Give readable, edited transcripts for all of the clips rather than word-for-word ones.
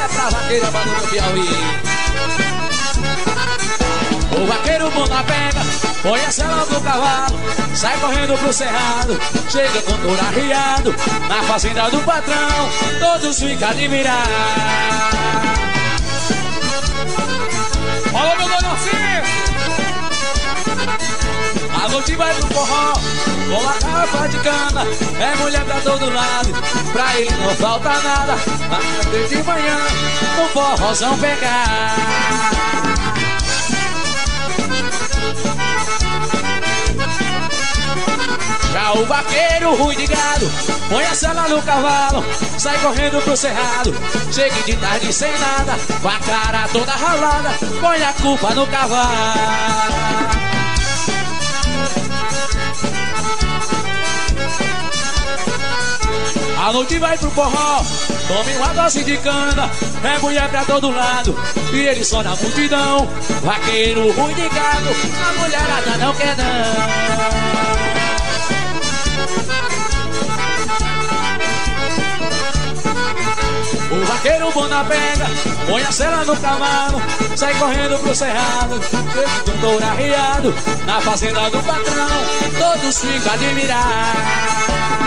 pra vaqueira, mano do Piauí. O vaqueiro bom na pega, põe a sela no cavalo, sai correndo pro cerrado, chega com touro arriado, na fazenda do patrão, todos ficam admirados. Olha meu Donocinho! A noite vai pro forró, com a garrafa de cana, é mulher pra todo lado, pra ele não falta nada, mas de manhã, no forrozão pegar. Já o vaqueiro ruim de gado, põe a sela no cavalo, sai correndo pro cerrado, chega de tarde sem nada, com a cara toda ralada, põe a culpa no cavalo. A noite vai pro forró, tome uma dose de cana, é mulher pra todo lado, e ele só na multidão, vaqueiro ruim de gado, a mulherada não quer não. O vaqueiro bom na pega, põe a sela no cavalo, sai correndo pro cerrado, com touro arriado, na fazenda do patrão, todos ficam admirados.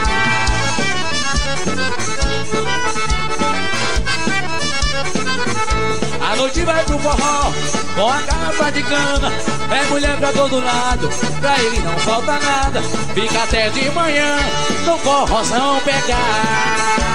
A noite vai pro forró, com a garrafa de cana, é mulher pra todo lado, pra ele não falta nada, fica até de manhã, no forrozão pegada.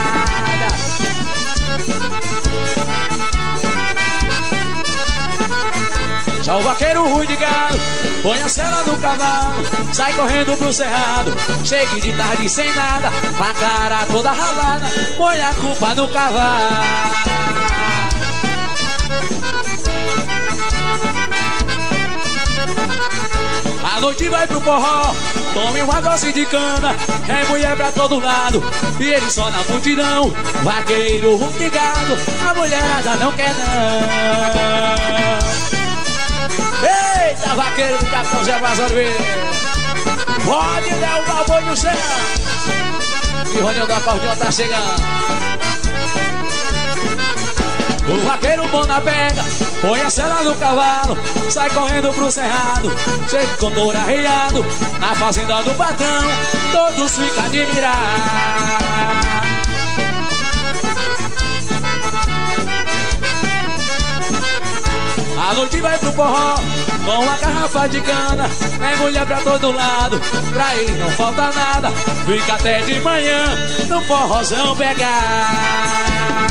Já o vaqueiro ruim de gado, põe a sela no cavalo, sai correndo pro cerrado, chega de tarde sem nada, com a cara toda ralada, põe a culpa no cavalo. A noite vai pro forró, tome uma dose de cana, é mulher pra todo lado, e ele só na multidão, vaqueiro ruim de gado, a mulherada não quer não. Eita, vaqueiro do Capitão Zé Vazorvê, pode derrubar o boi no céu, e Ronião da Pardinha tá chegando. O vaqueiro bom na pega, põe a sela no cavalo, sai correndo pro cerrado, chega com touro arriado, na fazenda do patrão, todos ficam admirados. A noite vai pro forró, com uma garrafa de cana, é mulher pra todo lado, pra ele não falta nada, fica até de manhã, no forrozão pegar.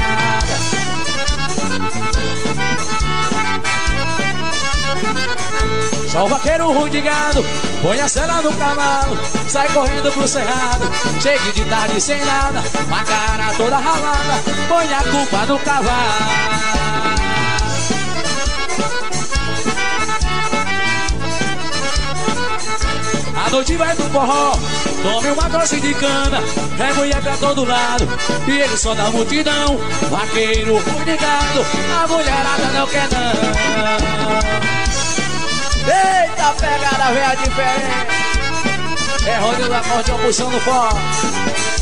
Só o vaqueiro ruim de gado, põe a sela no cavalo, sai correndo pro cerrado, chega de tarde sem nada, com a cara toda ralada, põe a culpa no cavalo. A noite vai pro forró, tome uma dose de cana, é mulher pra todo lado, e ele só na multidão, vaqueiro ruim de gado, a mulherada não quer não. Eita, pegada velha diferente, é Ronião da Acordeão puxando forte.